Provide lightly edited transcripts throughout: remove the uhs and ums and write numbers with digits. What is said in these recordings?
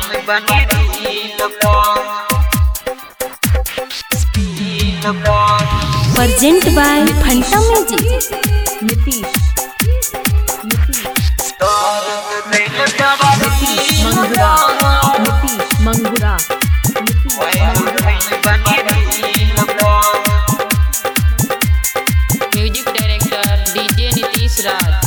Present by Phanta Music. Mangura. Music director DJ Nitish Raj.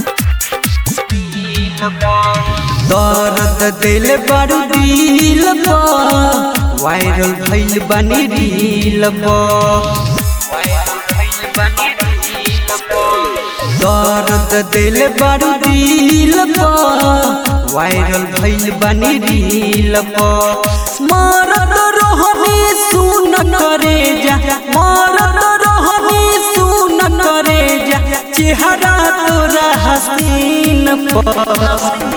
दर्द दिल बारू दिल बा वायरल भइल बानी रील बा दर्द दिल बारू दिल बा वायरल भइल बानी रील बा मरद रहनी सुन करे जा मरद रहनी सुन करे जा चेहरा तोरा हसीन पर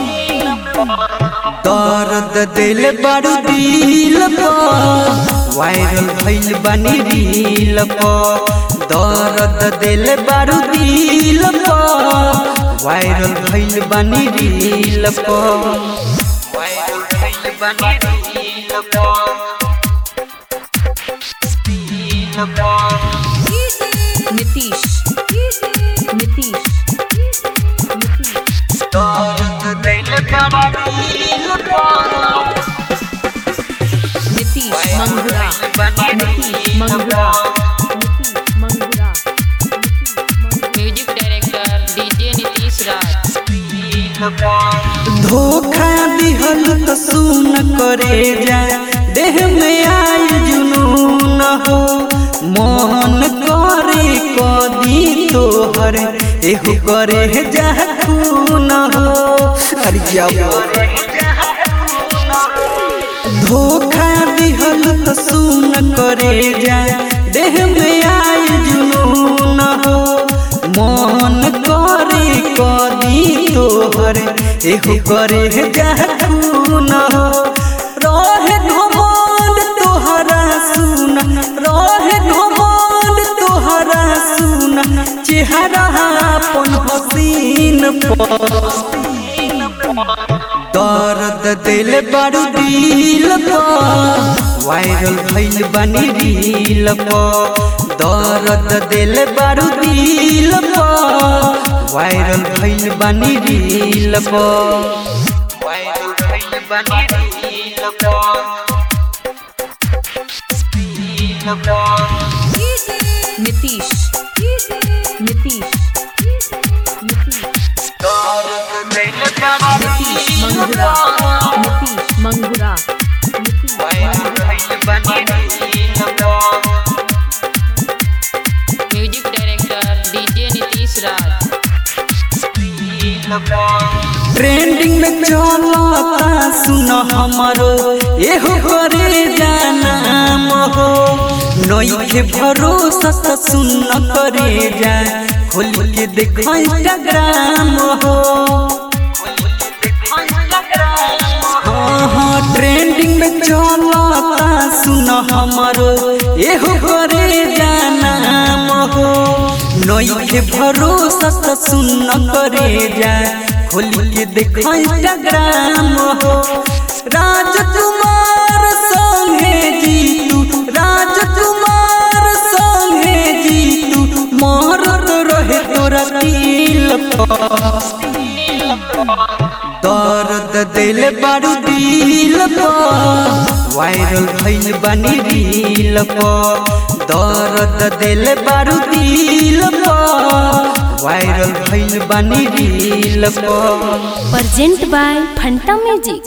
दर्द दिल बारू दिल बा वायरल भइल बानी रील बा दर्द दिल बारू दिल बा वायरल भइल बानी रील बा वायरल भइल बानी रील बा Nitish. दर्द दिल बारू दिल बा Nitish Mangura. Music director DJ Nitish Raj. धोखा दिहल तो सुन करे जा देह में आय जुनून हो मन करे कदी तोहर एहु करे जा खून हो अरे धोखा दिहल तो सुन करे जा देह में आय जुनून हो मन करे कदी तोहर एहु करे जा खून हो रहे घमंड तोहरा सुन रहे घमंड तोहरा सुन चेहरा अपन हसीन पर दर्द दिल बारू दिल बा वायरल भइल बानी रील बा दर्द दिल बारू दिल बा वायरल भइल बानी रील बा वायरल भइल बानी रील बा Nitish Mangura. Music director DJ Nitish Raj. Trending में चलता सुन हमारो एहो करे जाना हो नइखे भरोसा त सुन करे जा खोल के देखो इंस्टाग्राम हो हाँ ट्रेंडिंग में चलता सुन हमारो एहो करे जाना हो नइखे भरोसा त सुन करे जा खोल के देखो इंस्टाग्राम हो राजकुमार संगे जीतू राजकुमार संगे जीतू मरद रहे तोरा दिल पर दर्द दिल बारू दिल बा वायरल भइल बानी रील बा दर्द दिल बारू दिल बा वायरल भइल बानी रील बा Present by Phanta Music.